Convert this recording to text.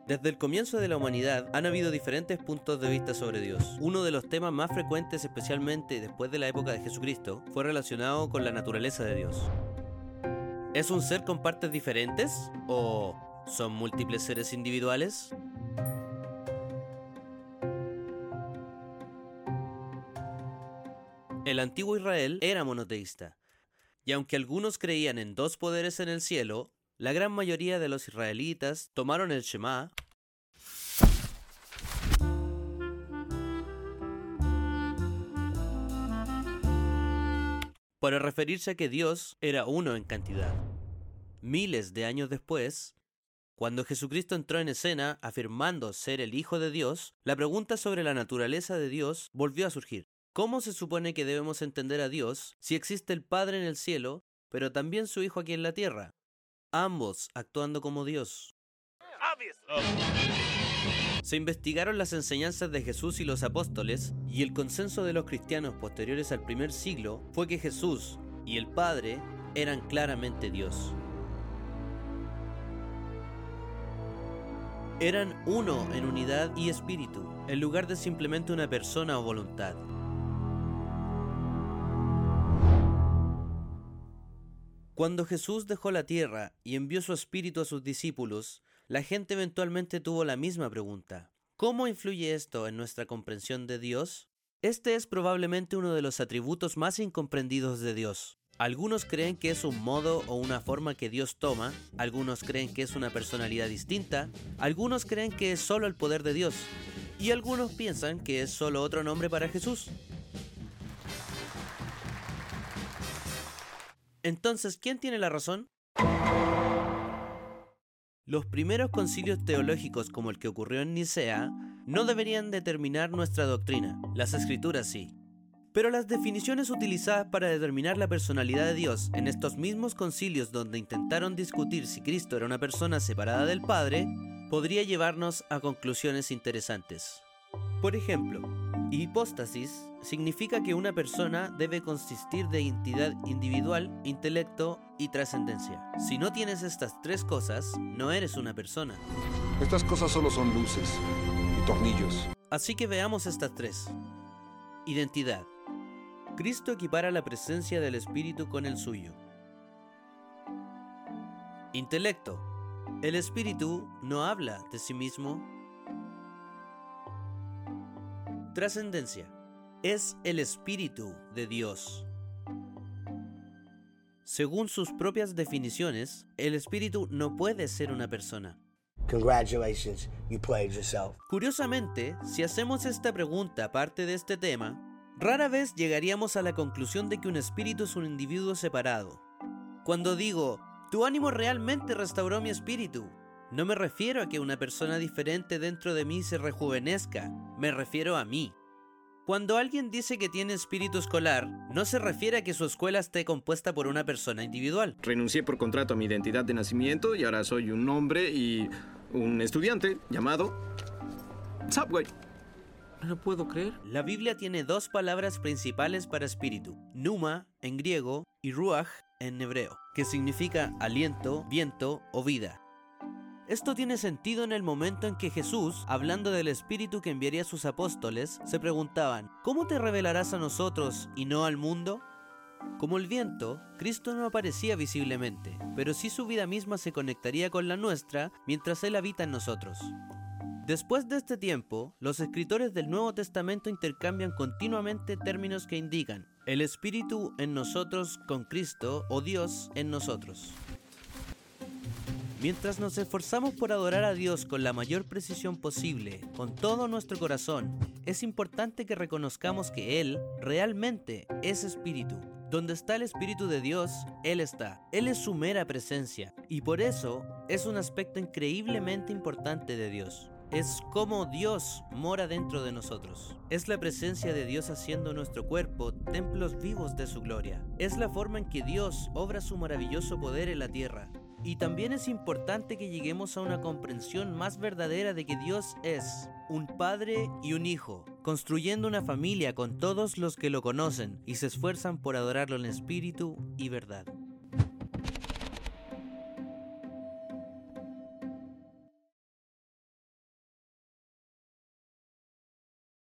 Desde el comienzo de la humanidad han habido diferentes puntos de vista sobre Dios. Uno de los temas más frecuentes, especialmente después de la época de Jesucristo, fue relacionado con la naturaleza de Dios. ¿Es un ser con partes diferentes? ¿O son múltiples seres individuales? El antiguo Israel era monoteísta, y aunque algunos creían en dos poderes en el cielo, la gran mayoría de los israelitas tomaron el Shema para referirse a que Dios era uno en cantidad. Miles de años después, cuando Jesucristo entró en escena afirmando ser el Hijo de Dios, la pregunta sobre la naturaleza de Dios volvió a surgir. ¿Cómo se supone que debemos entender a Dios si existe el Padre en el cielo, pero también su Hijo aquí en la tierra? Ambos actuando como Dios. Se investigaron las enseñanzas de Jesús y los apóstoles, y el consenso de los cristianos posteriores al primer siglo fue que Jesús y el Padre eran claramente Dios. Eran uno en unidad y espíritu, en lugar de simplemente una persona o voluntad. Cuando Jesús dejó la tierra y envió su espíritu a sus discípulos, la gente eventualmente tuvo la misma pregunta. ¿Cómo influye esto en nuestra comprensión de Dios? Este es probablemente uno de los atributos más incomprendidos de Dios. Algunos creen que es un modo o una forma que Dios toma, algunos creen que es una personalidad distinta, algunos creen que es solo el poder de Dios, y algunos piensan que es solo otro nombre para Jesús. Entonces, ¿quién tiene la razón? Los primeros concilios teológicos como el que ocurrió en Nicea no deberían determinar nuestra doctrina, las escrituras sí. Pero las definiciones utilizadas para determinar la personalidad de Dios en estos mismos concilios donde intentaron discutir si Cristo era una persona separada del Padre, podría llevarnos a conclusiones interesantes. Por ejemplo, hipóstasis significa que una persona debe consistir de entidad individual, intelecto y trascendencia. Si no tienes estas tres cosas, no eres una persona. Estas cosas solo son luces y tornillos. Así que veamos estas tres. Identidad. Cristo equipara la presencia del Espíritu con el suyo. Intelecto. El Espíritu no habla de sí mismo. Trascendencia. Es el Espíritu de Dios. Según sus propias definiciones, el Espíritu no puede ser una persona. Congratulations, you played yourself. Curiosamente, si hacemos esta pregunta aparte de este tema, rara vez llegaríamos a la conclusión de que un espíritu es un individuo separado. Cuando digo, tu ánimo realmente restauró mi espíritu, no me refiero a que una persona diferente dentro de mí se rejuvenezca, me refiero a mí. Cuando alguien dice que tiene espíritu escolar, no se refiere a que su escuela esté compuesta por una persona individual. Renuncié por contrato a mi identidad de nacimiento y ahora soy un hombre y un estudiante llamado Subway. No lo puedo creer. La Biblia tiene dos palabras principales para espíritu, pneuma en griego y ruach en hebreo, que significa aliento, viento o vida. Esto tiene sentido en el momento en que Jesús, hablando del Espíritu que enviaría a sus apóstoles, se preguntaban, ¿cómo te revelarás a nosotros y no al mundo? Como el viento, Cristo no aparecía visiblemente, pero sí su vida misma se conectaría con la nuestra mientras Él habita en nosotros. Después de este tiempo, los escritores del Nuevo Testamento intercambian continuamente términos que indican el Espíritu en nosotros con Cristo o Dios en nosotros. Mientras nos esforzamos por adorar a Dios con la mayor precisión posible, con todo nuestro corazón, es importante que reconozcamos que Él realmente es Espíritu. Donde está el Espíritu de Dios, Él está. Él es su mera presencia, y por eso es un aspecto increíblemente importante de Dios. Es como Dios mora dentro de nosotros. Es la presencia de Dios haciendo nuestro cuerpo templos vivos de su gloria. Es la forma en que Dios obra su maravilloso poder en la tierra. Y también es importante que lleguemos a una comprensión más verdadera de que Dios es un padre y un hijo, construyendo una familia con todos los que lo conocen y se esfuerzan por adorarlo en espíritu y verdad.